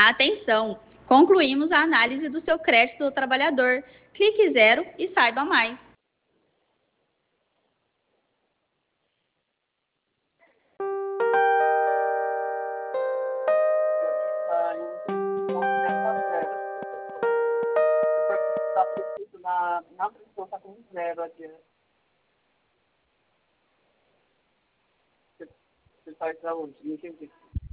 Atenção! Concluímos a análise do seu crédito do trabalhador. Clique 0 e saiba mais. Na pressão está com 0 adiante. Você sai para onde? Não entendi.